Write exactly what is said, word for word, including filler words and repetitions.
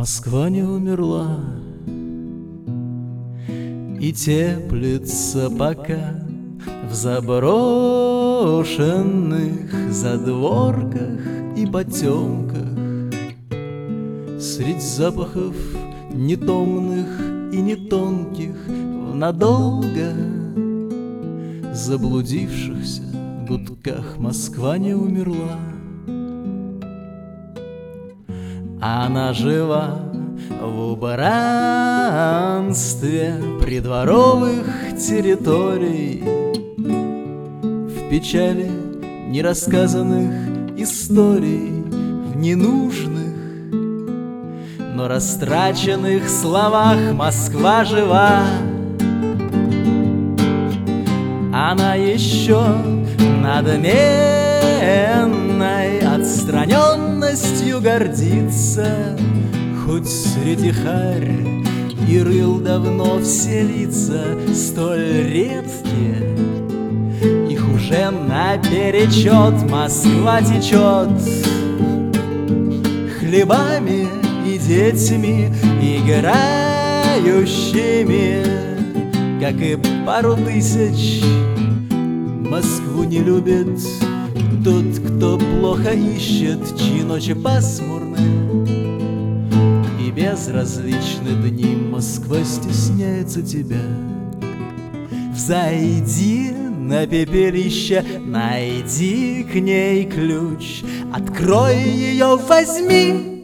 Москва не умерла и теплится пока в заброшенных задворках и потемках, средь запахов нетомных и нетонких, в надолго заблудившихся гудках Москва не умерла. Она жива в убранстве придворовых территорий, в печали нерассказанных историй, в ненужных, но растраченных словах Москва жива. Она еще надменной отстраненностью гордится, хоть среди харь и рыл давно все лица столь редкие, их уже наперечет Москва течет хлебами и детьми играющими, как и пару тысяч. Москву не любит тот, кто плохо ищет, чьи ночи пасмурны и безразличны дни. Москва стесняется тебя. Взойди на пепелище, найди к ней ключ, открой ее, возьми.